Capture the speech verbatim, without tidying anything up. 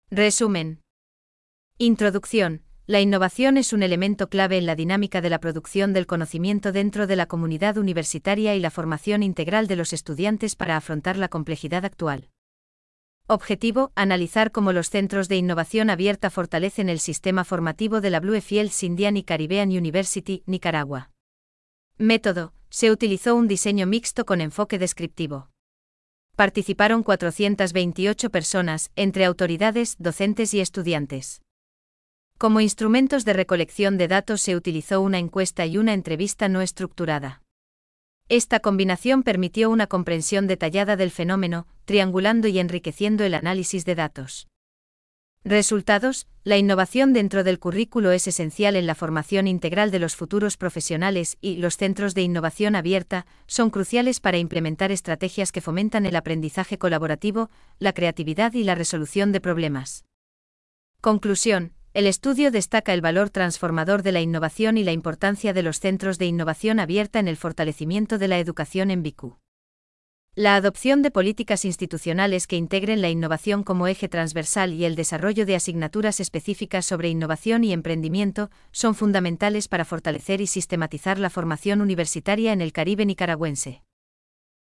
Resumen. Introducción. La innovación es un elemento clave en la dinámica de la producción del conocimiento dentro de la comunidad universitaria y la formación integral de los estudiantes para afrontar la complejidad actual. Objetivo: analizar cómo los centros de innovación abierta fortalecen el sistema formativo de la Bluefields Indian y Caribbean University, Nicaragua. Método: se utilizó un diseño mixto con enfoque descriptivo. Participaron cuatrocientas veintiocho personas, entre autoridades, docentes y estudiantes. Como instrumentos de recolección de datos se utilizó una encuesta y una entrevista no estructurada. Esta combinación permitió una comprensión detallada del fenómeno, triangulando y enriqueciendo el análisis de datos. Resultados: la innovación dentro del currículo es esencial en la formación integral de los futuros profesionales y los centros de innovación abierta son cruciales para implementar estrategias que fomentan el aprendizaje colaborativo, la creatividad y la resolución de problemas. Conclusión: el estudio destaca el valor transformador de la innovación y la importancia de los centros de innovación abierta en el fortalecimiento de la educación en B I C U. La adopción de políticas institucionales que integren la innovación como eje transversal y el desarrollo de asignaturas específicas sobre innovación y emprendimiento son fundamentales para fortalecer y sistematizar la formación universitaria en el Caribe nicaragüense.